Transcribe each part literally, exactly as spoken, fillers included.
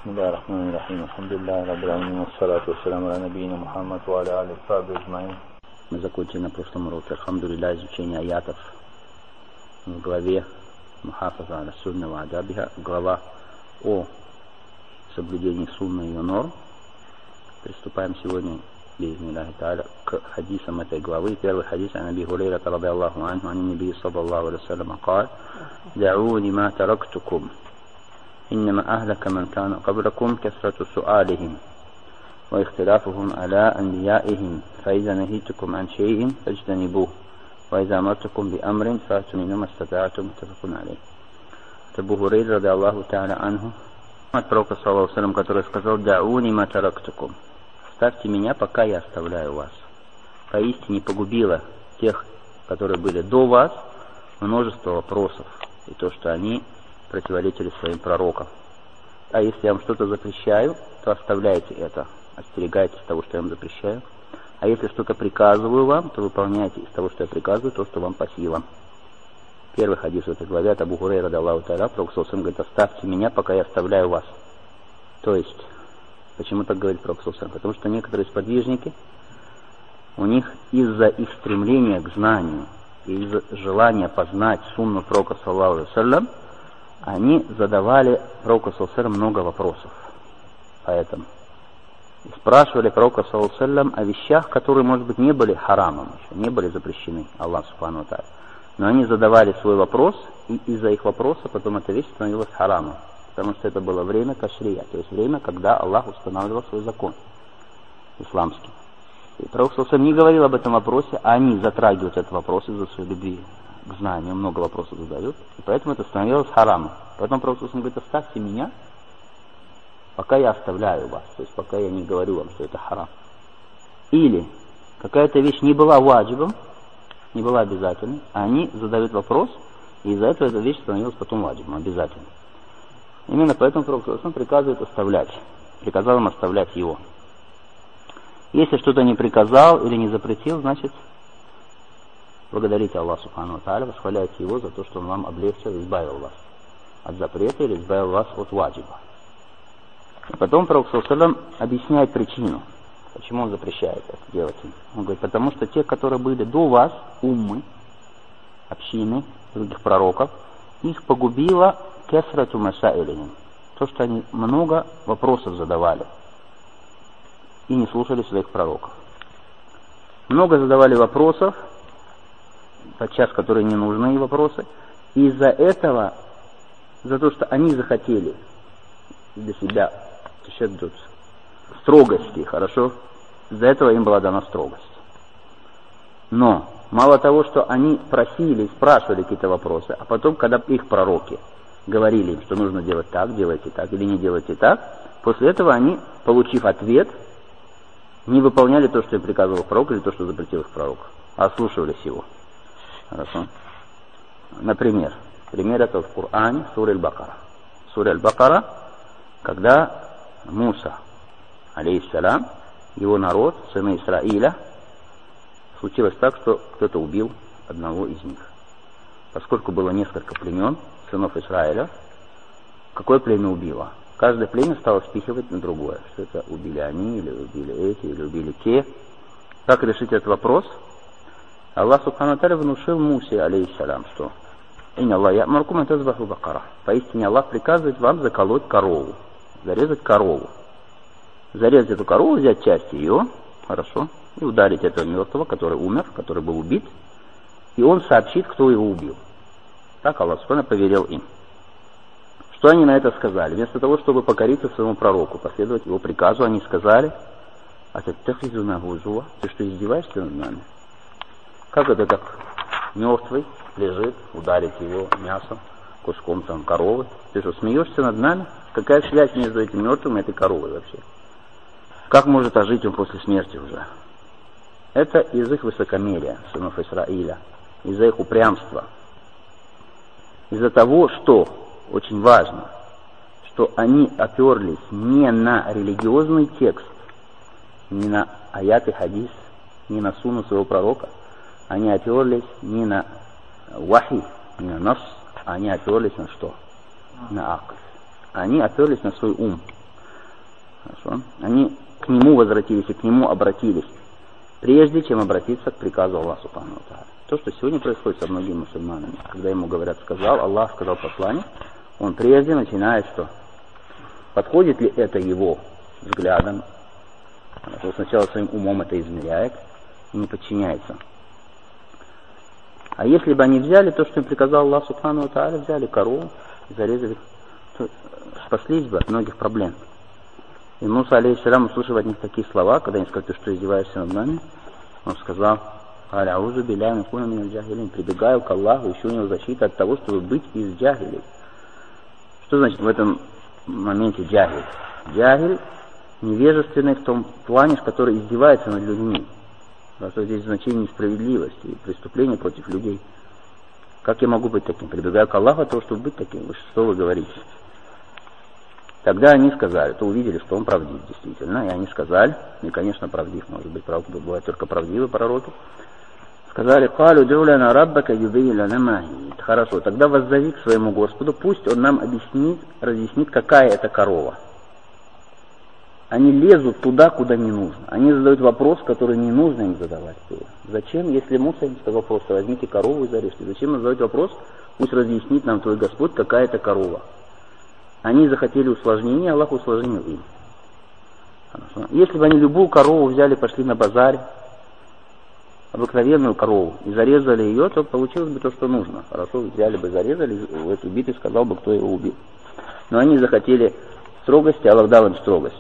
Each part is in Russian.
Бисмиллахир-рахманир-рахим. Алхамдулиллахи раббил аламин. Вассалату вассаламу аля набийина Мухаммад ва аля алихи ва сахбихи аджмаин. Мы закончили на прошлом уроке, алхамдулиллах, изучение аятов в главе Мухафаза аля сунна ва адабиха, глава о соблюдении сунны и ее норм. Приступаем сегодня к хадисам этой главы. Первый хадис ан Аби Хурайрата радийаллаху анху ан набии саллаллаху алейхи ва саллям قال: دعوني ما تركتكم إنما أهلك من كان قبلكم كثرة سؤالهم واختلافهم على أنبيائهم فإذا نهيتكم عن شيء فاجتنبوه وإذا أمرتكم بأمر فأتوا منه ما استطعتم. متفق عليه. Абу Хурайра радийаллаху та'аля анху, от пророка саллаллаху алейхи ва саллям, который сказал: «Дa'уни ма тарактукум». Оставьте меня, пока я оставляю вас. Поистине погубило тех, которые были до вас, множество вопросов, и то, что они противоречили своим пророкам. А если я вам что-то запрещаю, то оставляйте это, остерегайтесь того, что я вам запрещаю. А если что-то приказываю вам, то выполняйте из того, что я приказываю, то, что вам по силам. Первый хадис в этой главе от Абу Хурайра радийаллаху та'аля, пророк саллаллаху алейхи ва саллям говорит: оставьте меня, пока я оставляю вас. То есть, почему так говорит пророк саллаллаху алейхи ва саллям? Потому что некоторые сподвижники, у них из-за их стремления к знанию, из-за желания познать сунну пророка саллаллаху алейхи ва саллям, они задавали пророку саллаллаху алейхи ва саллям много вопросов. Поэтому и спрашивали пророка саллаллаху алейхи ва саллям о вещах, которые, может быть, не были харамом еще, не были запрещены Аллаху субхану ва тааля. Но они задавали свой вопрос, и из-за их вопроса потом эта вещь становилась харамом. Потому что это было время ташрия, то есть время, когда Аллах устанавливал свой закон исламский. И пророк саллаллаху алейхи ва саллям не говорил об этом вопросе, а они затрагивают этот вопрос из-за своей любви к знанию, много вопросов задают, и поэтому это становилось харамом. Поэтому пророк саллаллаху алейхи ва саллям говорит: оставьте меня, пока я оставляю вас, то есть пока я не говорю вам, что это харам. Или какая-то вещь не была ваджибом, не была обязательной, а они задают вопрос, и из-за этого эта вещь становилась потом ваджибом, обязательной. Именно поэтому пророк саллаллаху алейхи ва саллям приказывает оставлять, приказал им оставлять его. Если что-то не приказал или не запретил, значит, благодарите Аллаха субхану ва тааля, восхваляйте его за то, что он вам облегчил и избавил вас от запрета или избавил вас от ваджиба. И потом пророк саллаллаху алейхи ва саллям объясняет причину, почему он запрещает это делать им. Он говорит: потому что те, которые были до вас, уммы, общины, других пророков, их погубило кесрату масаилихим, то, что они много вопросов задавали и не слушали своих пророков. Много задавали вопросов, подчас которые не нужны вопросы, и из-за этого, за то, что они захотели для себя строгости, хорошо, из-за этого им была дана строгость. Но мало того, что они просили, спрашивали какие-то вопросы, а потом, когда их пророки говорили им, что нужно делать так, делайте так или не делайте так, после этого они, получив ответ, не выполняли то, что им приказывал пророк, или то, что запретил их пророк, а слушались его. Хорошо. Например, пример это в Коране, сура Аль-Бакара. Сура Аль-Бакара, когда Муса, алейхиссалям, его народ, сыны Исраиля, случилось так, что кто-то убил одного из них. Поскольку было несколько племен, сынов Израиля, какое племя убило? Каждое племя стало спихивать на другое, что это убили они, или убили эти, или убили те. Как решить этот вопрос? Аллах субхану ва тааля внушил Мусе, алейхиссалям, что «Инна Аллах я'мурукум ан тазбаху бакара». Поистине Аллах приказывает вам заколоть корову, зарезать корову. Зарезать эту корову, взять часть ее, хорошо, и ударить этого мертвого, который умер, который был убит, и он сообщит, кто его убил. Так Аллах субхану повелел им. Что они на это сказали? Вместо того, чтобы покориться своему пророку, последовать его приказу, они сказали: «Ататтахизуна гузуа, ты что, издеваешься над нами? Как это так мертвый лежит, ударить его мясом, куском там коровы? Ты что, смеешься над нами? Какая связь между этим мертвым и этой коровой вообще? Как может ожить он после смерти уже?» Это из их высокомерия, сынов Исраиля, из-за их упрямства, из-за того, что очень важно, что они оперлись не на религиозный текст, не на аят и хадис, не на сунну своего пророка, они оперлись не на вахи, не на нас, они оперлись на что? На акл. Они оперлись на свой ум. Хорошо? Они к нему возвратились и к нему обратились, прежде чем обратиться к приказу Аллаха Субхану ва Тааля. То, что сегодня происходит со многими мусульманами, когда ему говорят, сказал, Аллах сказал посланник, он прежде начинает что? Подходит ли это его взглядом? Он сначала своим умом это измеряет и не подчиняется. А если бы они взяли то, что им приказал Аллах Субхану ва Тааля, взяли корову, зарезали, то спаслись бы от многих проблем. И Муса, алейхиссалям, услышав от них такие слова, когда они сказали, ты что, издеваешься над нами, он сказал, прибегаю к Аллаху, ищу у него защиты от того, чтобы быть из джахилей. Что значит в этом моменте джахиль? Джахиль невежественный в том плане, который издевается над людьми. Потому что здесь значение несправедливости и преступления против людей. Как я могу быть таким? Прибегаю к Аллаху от того, чтобы быть таким. Вы что вы говорите? Тогда они сказали, то увидели, что он правдив действительно. И они сказали, и конечно правдив, может быть, правда, бывают только правдивые пророки. Сказали, хорошо, тогда воззови к своему Господу, пусть он нам объяснит, разъяснит, какая это корова. Они лезут туда, куда не нужно. Они задают вопрос, который не нужно им задавать было. Зачем, если Муса им сказал просто, возьмите корову и зарежьте. Зачем им задать вопрос, пусть разъяснит нам твой Господь, какая это корова. Они захотели усложнения, Аллах усложнил им. Хорошо. Если бы они любую корову взяли, пошли на базаре, обыкновенную корову, и зарезали ее, то получилось бы то, что нужно. Хорошо, взяли бы, зарезали, в этой битве сказал бы, кто его убил. Но они захотели строгости, Аллах дал им строгость.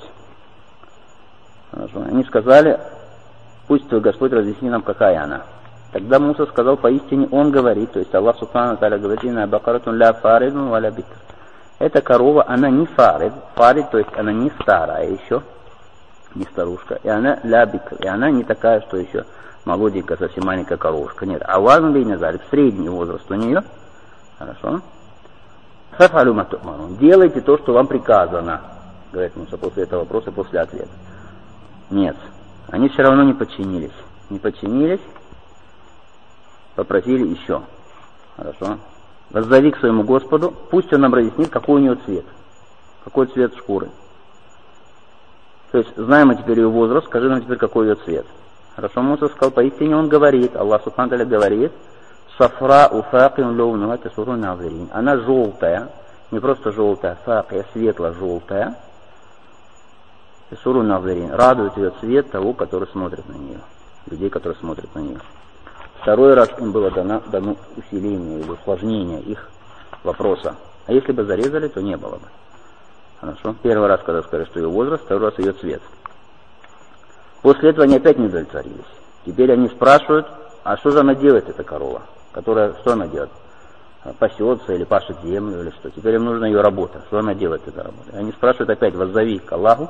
Хорошо. Они сказали, пусть твой Господь разъясни нам, какая она. Тогда Муса сказал, поистине он говорит, то есть Аллах Субхану ва Тааля говорит, «Инна бакаратун ля фаридун ва ля бикр». Эта корова, она не фарид, фарид, то есть она не старая еще, не старушка, и она ля бикр, и она не такая, что еще молоденькая, совсем маленькая коровушка. Нет, а вазн бейна залик, средний возраст у нее. Хорошо. Фафалю ма ту'марун. Делайте то, что вам приказано, говорит Муса после этого вопроса, после ответа. Нет, они все равно не подчинились. Не подчинились, попросили еще. Хорошо. Воззови к своему Господу, пусть он нам разъяснит, какой у него цвет. Какой цвет шкуры. То есть, знаем мы теперь ее возраст, скажи нам теперь, какой ее цвет. Хорошо, Муса сказал, поистине он говорит, Аллах Субхану ва Тааля говорит, «Сафра уфакин лоунуха тасуру назирин». Она желтая, не просто желтая, факия, светло-желтая, тасуру назирин. Радует ее цвет того, который смотрит на нее, людей, которые смотрят на нее. Второй раз им было дано, дано усиление или усложнение их вопроса. А если бы зарезали, то не было бы. Хорошо. Первый раз, когда сказали, что ее возраст, второй раз ее цвет. После этого они опять не удовлетворились. Теперь они спрашивают, а что же она делает, эта корова? Которая, что она делает? Пасется или пашет землю или что? Теперь им нужна ее работа. Что она делает, эта работа? Они спрашивают опять, воззови к Аллаху.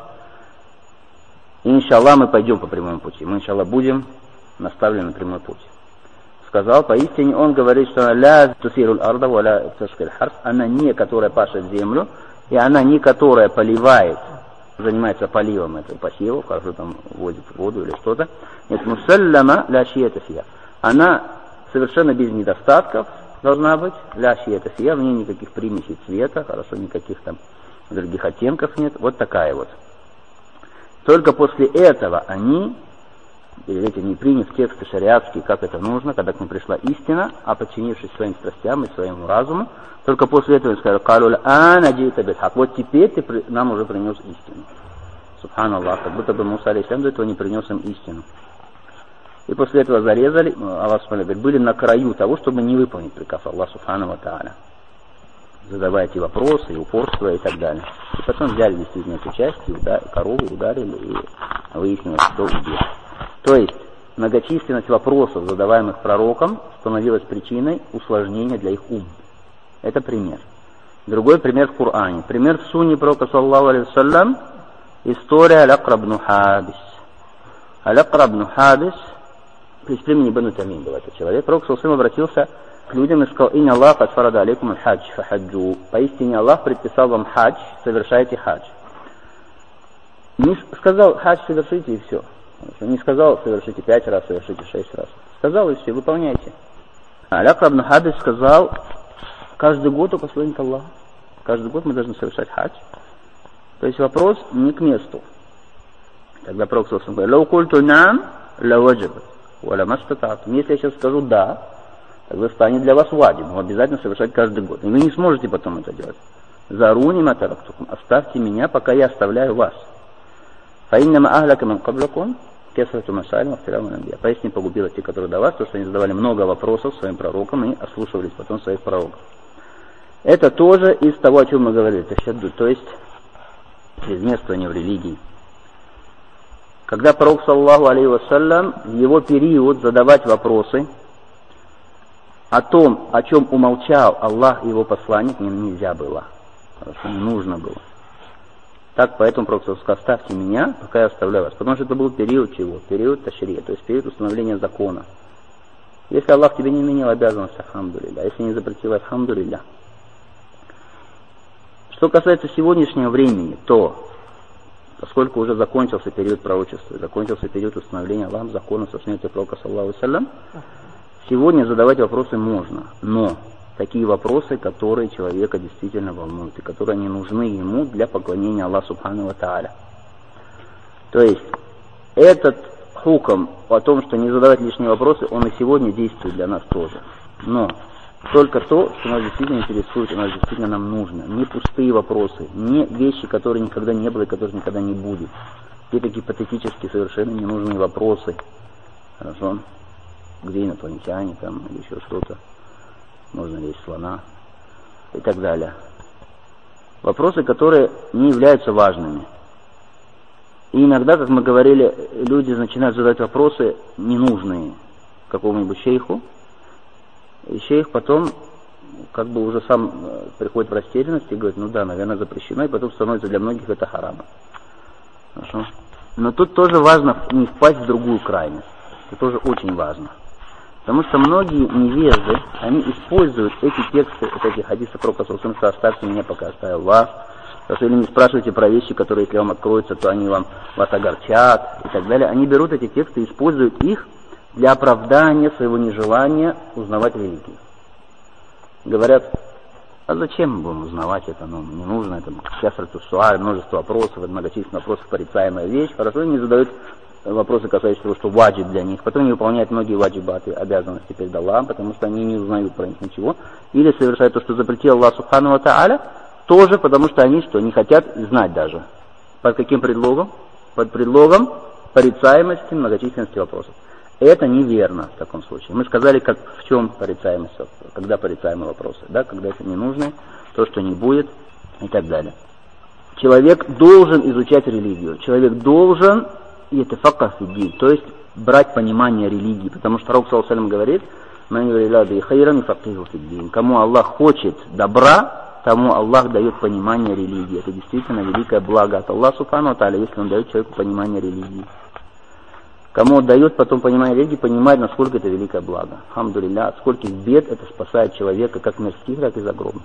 И иншаллах мы пойдем по прямому пути. Мы иншаллах будем наставлены на прямой путь. Сказал, поистине он говорит, что она ля тусируль арда ва ля ташкиль харс. Она не, которая пашет землю, и она не, которая поливает, занимается поливом этого посева, хорошо там вводит воду или что-то. Нет, мусаллама ля шиета фия. Она совершенно без недостатков должна быть, ля шиета фия, в ней никаких примесей цвета, хорошо, никаких там других оттенков нет. Вот такая вот. Только после этого они, или эти не приняв тексты шариатские, как это нужно, когда к ним пришла истина, а подчинившись своим страстям и своему разуму, только после этого сказали, «Калуль ана джита бисхак». Вот теперь ты нам уже принес истину. Субханаллах, как будто бы Муса алейхиссалям до этого не принес им истину. И после этого зарезали, Аллах субхану говорит, были на краю того, чтобы не выполнить приказ Аллаха субхану ва тааля, задавая эти вопросы, и упорство и так далее. И потом взяли действительно эту часть, и ударили, корову ударили, и выяснилось, кто убил. То есть многочисленность вопросов, задаваемых пророкам, становилась причиной усложнения для их ума. Это пример. Другой пример в Коране. Пример в сунне пророка саллаллаху алейхи вассалям. История Аль-Акра ибн Хабис. Аль-Акра ибн Хабис, из племени Бану Тамим был этот человек. Пророк саллаллаху алейхи вассалям обратился к людям и сказал, «Инна Аллах асфарада алейкум аль-хадж фахаджу». Поистине Аллах предписал вам хадж, совершайте хадж. Не сказал хадж совершите и все. Не сказал совершите пять раз, совершите шесть раз. Сказал и все, выполняйте. Аль-Акра ибн Хабис сказал, каждый год у посланника Аллаха, каждый год мы должны совершать хадж. То есть вопрос не к месту. Тогда Пророк говорит: «Лау культу нам ла ваджибат, ва ла мастататум». Если я сейчас скажу «да», тогда станет для вас ваджибом, обязательно совершать каждый год. И вы не сможете потом это делать. «Заруни ма тарактукум», оставьте меня, пока я оставляю вас. «Фа иннама ахлака ман каблакум кесрату масалим ахтираму анбия». Поистине погубило те, которые до вас, то, что они задавали много вопросов своим пророкам и ослушивались потом своих пророков. Это тоже из того, о чем мы говорили, ташадду, то есть чрезмерствование в религии. Когда пророк, саллаллаху алейхи вассалям, в его период задавать вопросы о том, о чем умолчал Аллах и его посланник, нельзя было. Хорошо, не нужно было. Так, поэтому пророк сказал: оставьте меня, пока я оставляю вас. Потому что это был период чего? Период ташрия, то есть период установления закона. Если Аллах тебе не менял обязанность, альхамдулилля, а если не запретил, альхамдулилля. Что касается сегодняшнего времени, то, поскольку уже закончился период пророчества, закончился период установления Аллахом закона со смертью пророка, саллаллаху алейхи ва саллям, сегодня задавать вопросы можно, но такие вопросы, которые человека действительно волнуют, и которые не нужны ему для поклонения Аллаху субхану ва тааля. То есть, этот хукм о том, что не задавать лишние вопросы, он и сегодня действует для нас тоже. Но только то, что нас действительно интересует, и нас действительно нам нужно. Не пустые вопросы, не вещи, которые никогда не было и которых никогда не будет. Какие-то гипотетические, совершенно ненужные вопросы. Хорошо? Где инопланетяне там, или еще что-то. Можно ли есть слона и так далее. Вопросы, которые не являются важными. И иногда, как мы говорили, люди начинают задать вопросы ненужные какому-нибудь шейху, и шейх потом как бы уже сам приходит в растерянность и говорит: ну да, наверное, запрещено, и потом становится для многих это харамом. Хорошо? Но тут тоже важно не впасть в другую крайность. Это тоже очень важно. Потому что многие невежды, они используют эти тексты, вот эти хадисы пророка, что оставьте меня, пока оставил вас. Или не спрашивайте про вещи, которые, если вам откроются, то они вам вас огорчат и так далее. Они берут эти тексты и используют их для оправдания своего нежелания узнавать религию. Говорят: а зачем мы будем узнавать это? Ну, не нужно, это касрату суаль, множество вопросов, это многочисленных вопросов, порицаемая вещь. Хорошо, они задают вопросы, касающиеся того, что ваджиб для них. Потом не выполняют многие ваджибаты, обязанности перед Аллахом, потому что они не узнают про них ничего. Или совершают то, что запретил Аллах субхану ва тааля, тоже потому что они что, не хотят знать даже. Под каким предлогом? Под предлогом порицаемости, многочисленности вопросов. Это неверно в таком случае. Мы сказали, как, в чем порицаемость, когда порицаемые вопросы, да, когда это не нужно, то, что не будет и так далее. Человек должен изучать религию. Человек должен ятафакках фид-дин, то есть брать понимание религии, потому что Пророк саллаллаху алейхи ва саллям говорит: кому Аллах хочет добра, тому Аллах дает понимание религии. Это действительно великое благо от Аллаха субхану ва тааля, если он дает человеку понимание религии. Кому он дает потом понимание религии, понимает, насколько это великое благо. Алхамдулилля, от скольких бед это спасает человека, как мирских, так и загробных.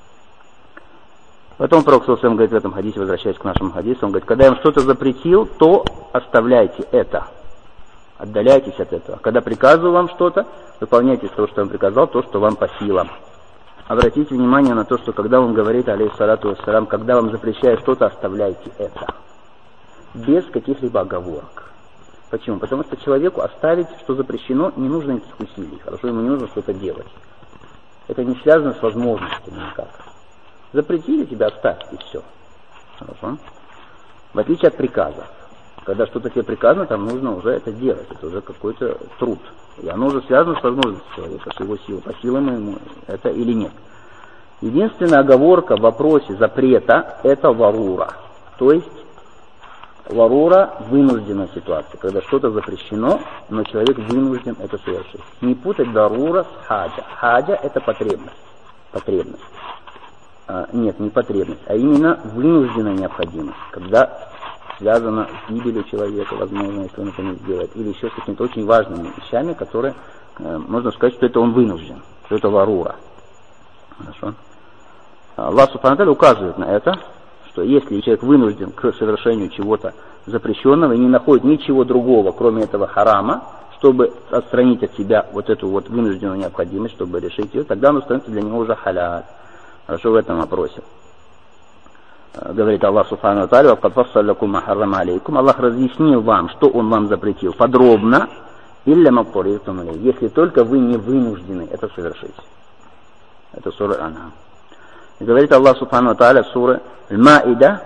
Потом Пророк саллаллаху алейхи ва саллям говорит в этом хадисе, возвращаясь к нашему хадису, он говорит: когда я вам что-то запретил, то оставляйте это. Отдаляйтесь от этого. Когда приказываю вам что-то, выполняйте то, что я вам приказал, то, что вам по силам. Обратите внимание на то, что когда он говорит, алейхиссалату вассалям, когда вам запрещают что-то, оставляйте это. Без каких-либо оговорок. Почему? Потому что человеку оставить, что запрещено, не нужно никаких усилий. Хорошо, ему не нужно что-то делать. Это не связано с возможностями никак. Запретили тебя, оставь, и все. Хорошо? В отличие от приказа. Когда что-то тебе приказано, там нужно уже это делать. Это уже какой-то труд. И оно уже связано с возможностью человека, с его силой. По силам ему это или нет. Единственная оговорка в вопросе запрета – это варура. То есть варура – вынужденная ситуация. Когда что-то запрещено, но человек вынужден это совершить. Не путать дарура с хаджа. Хаджа – это потребность. Потребность. А, нет, не потребность, а именно вынужденная необходимость. Когда связано с гибелью человека, возможно, если он это не сделает, или еще с какими-то очень важными вещами, которые, э, можно сказать, что это он вынужден, что это варура. Хорошо. Аллах субхану ва тааля указывает на это, что если человек вынужден к совершению чего-то запрещенного и не находит ничего другого, кроме этого харама, чтобы отстранить от себя вот эту вот вынужденную необходимость, чтобы решить ее, тогда он становится для него уже халяль. Хорошо в этом вопросе. говорит Аллах Субхану ва Тааля, Аллах разъяснил вам, что Он вам запретил подробно, если только вы не вынуждены это совершить. Это сура Ан'ам. Говорит Аллах Субхану ва Тааля в суре Аль-Маида,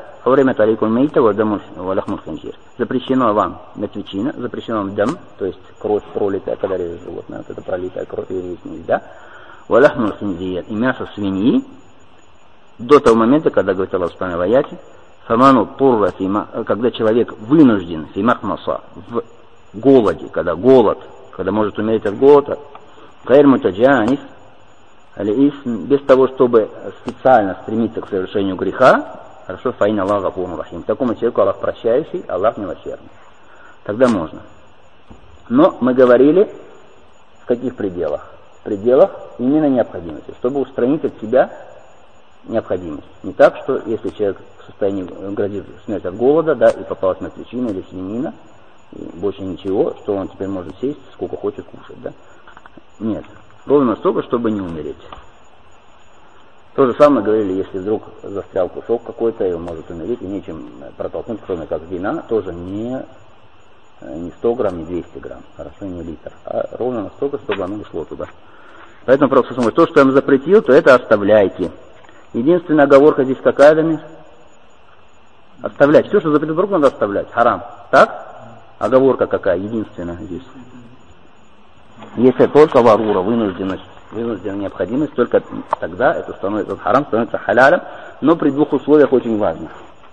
запрещено вам мертвечина, запрещено вам дам, то есть кровь пролитая, когда режет животное, вот это пролитая кровь, и есть нельзя, валяхмур хинзир, и мясо свиньи, до того момента, когда, говорит Аллах Субхану ва Тааля, фаману турра фима, когда человек вынужден фимахмаса, в голоде, когда голод, когда может умереть от голода, кайр мутаджанис, без того, чтобы специально стремиться к совершению греха, хорошо, фаин Аллах гафурун рахим. Такому человеку Аллах прощающий, Аллах милосердный. Тогда можно. Но мы говорили, в каких пределах? В пределах именно необходимости, чтобы устранить от себя необходимость. Не так, что если человек в состоянии грозит смерть от голода, да, и попалась мертвечина или свинина, и больше ничего, что он теперь может сесть, сколько хочет кушать, да? Нет. Ровно настолько, чтобы не умереть. То же самое говорили, если вдруг застрял кусок какой-то, и он может умереть, и нечем протолкнуть, кроме как вина, тоже не, не сто грамм, не двести грамм, хорошо, не литр, а ровно настолько, чтобы оно ушло туда. Поэтому просто смотрите, то, что я вам запретил, то это оставляйте. Единственная оговорка здесь какая, Дамир? Оставлять. Все, что запретил друг, надо оставлять. Харам. Так? Оговорка какая? Единственная здесь. Если только варура, вынужденность, вынужденная необходимость, только тогда это становится харам, становится халялем, но при двух условиях очень важно.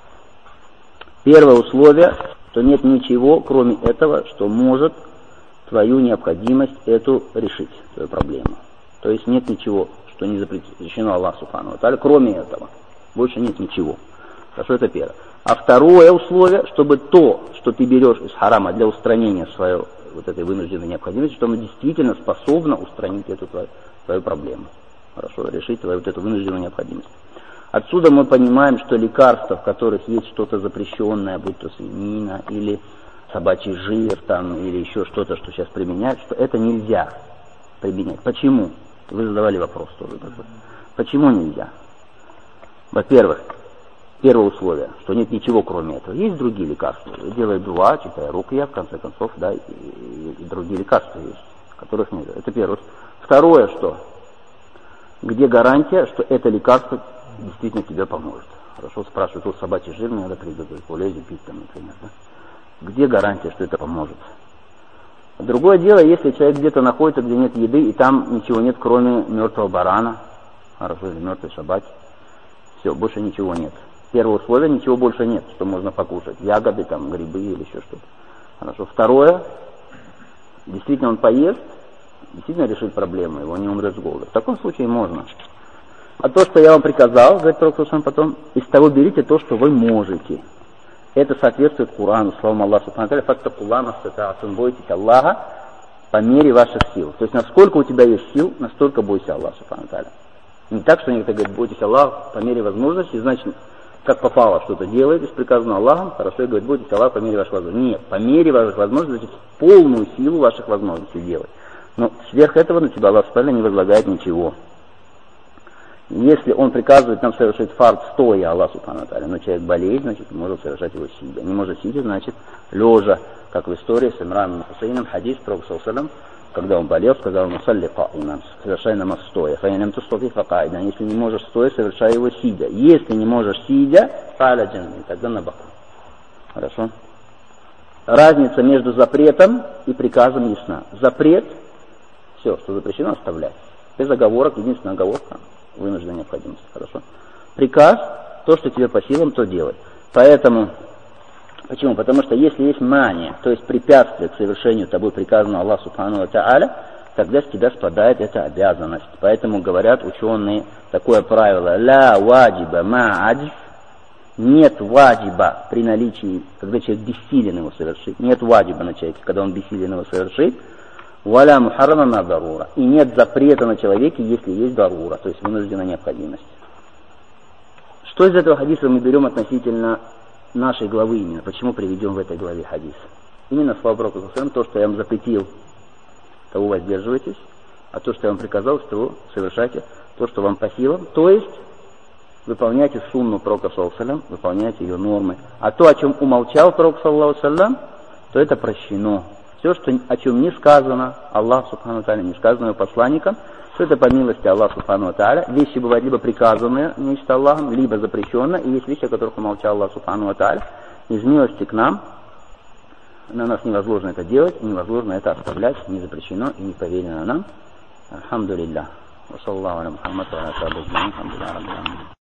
Первое условие, что нет ничего, кроме этого, что может твою необходимость эту решить, твою проблему. То есть нет ничего, что не запрещено Аллаху Субхану ва Тааля, кроме этого. Больше нет ничего. Хорошо, это первое. А второе условие, чтобы то, что ты берешь из харама для устранения своей вот этой вынужденной необходимости, что оно действительно способно устранить эту твою, твою проблему. Хорошо, решить твою вот эту вынужденную необходимость. Отсюда мы понимаем, что лекарства, в которых есть что-то запрещенное, будь то свинина или собачий жир, там, или еще что-то, что сейчас применяют, что это нельзя применять. Почему? Вы задавали вопрос тоже. Почему нельзя? Во-первых, первое условие, что нет ничего кроме этого. Есть другие лекарства. Делай дуа, читая рукья, в конце концов, да, и, и, и другие лекарства есть, которых нет. Это первое. Второе, что? Где гарантия, что это лекарство действительно тебе поможет? Хорошо, спрашивают, вот собачий жир мне надо приготовить, полезет пить там, например, да? Где гарантия, что это поможет? Другое дело, если человек где-то находится, где нет еды, и там ничего нет, кроме мертвого барана, хорошо, или мертвой собаки. Все, больше ничего нет. Первое условие, ничего больше нет, что можно покушать. Ягоды, там, грибы или еще что-то. Хорошо. Второе, действительно он поест, действительно решит проблему, его не умрет с голода. В таком случае можно. А то, что я вам приказал, говорит Пророк потом, из того берите то, что вы можете. Это соответствует Корану, словам Аллаха Субхану ва Тааля, фаттакуллаха мастата'тум, бойтесь Аллаха по мере ваших сил. То есть, насколько у тебя есть сил, настолько бойся Аллаха Субхану ва Тааля. Не так, что некоторые говорят, бойтесь Аллаха по мере возможности, значит, как попало что-то делаете, приказано Аллахом, хорошо, и говорит, бойтесь Аллаха по мере ваших возможностей. Нет, по мере ваших возможностей, значит, полную силу ваших возможностей делать. Но сверх этого на тебя Аллах Субхану ва Тааля не возлагает ничего. Если он приказывает нам совершить фард стоя, Аллах Субхану ва Тааля, но человек болеет, значит, может совершать его сидя. Не может сидя, значит, лежа, как в истории с Имраном Хусейном, хадис Пророка саллаллаху алейхи ва саллям, когда он болел, сказал ему, салли каиман, совершай намаз стоя. Фаинам тустати факаидан. Если не можешь стоя, совершай его сидя. Если не можешь сидя, фа'аля джанби, тогда на боку. Хорошо? Разница между запретом и приказом ясна. Запрет, все, что запрещено, оставлять. Без оговорок, единственная оговорка, вынужденная необходимость. Хорошо? Приказ, то, что тебе по силам, то делать. Поэтому, почему? Потому что если есть мания, то есть препятствие к совершению тобой приказанного Аллаху Субхану ва Тааля, тогда с тебя спадает эта обязанность. Поэтому говорят ученые такое правило: ля ваджиба ма аджз, нет ваджиба при наличии, когда человек бессилен его совершить, нет ваджиба на человеке, когда он бессилен его совершить, валя мухаррама ма дарура, и нет запрета на человеке, если есть дарура, то есть вынужденная необходимость. Что из этого хадиса мы берем относительно нашей главы именно? Почему приведем в этой главе хадис? Именно слова Пророка, то, что я вам запретил, того воздерживайтесь, а то, что я вам приказал, того совершайте, то, что вам по силам. То есть, выполняйте сунну пророка, саллаллаху алейхи ва саллям, выполняйте ее нормы. А то, о чем умолчал пророк, саллаллаху алейхи ва саллям, то это прощено. Все, что, о чем не сказано Аллах субхану ва тааля, не сказано его посланникам, то это по милости Аллаха субхану ва тааля. Вещи бывают либо приказанные нечто Аллахом, либо запрещенные, и есть вещи, о которых умолчал Аллах субхану ва тааля. Из милости к нам, на нас не возложено это делать, не возложено это оставлять, не запрещено и не повелено нам. Алхамдулиллах. Wa sallallahu ala Muhammад wa ala alihi wa sahbihi.